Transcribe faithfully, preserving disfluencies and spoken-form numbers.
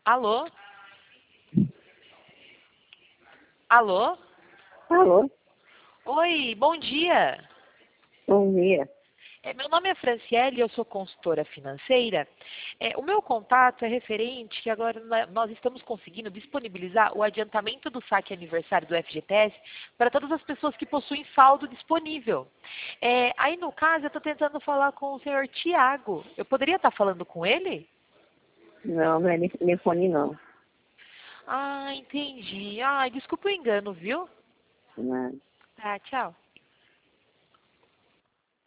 Alô? Alô? Alô, Oi, bom dia. bom dia. É, meu nome é Franciele, eu sou consultora financeira. É, o meu contato é referente que agora na- nós estamos conseguindo disponibilizar o adiantamento do saque aniversário do F G T S para todas as pessoas que possuem saldo disponível. É, aí, no caso, eu estou tentando falar com o senhor Tiago. Eu poderia estar falando com ele? Não, não é nesse telefone não. Ah, entendi. Ah, desculpa o engano, viu? Não. Tá, tchau.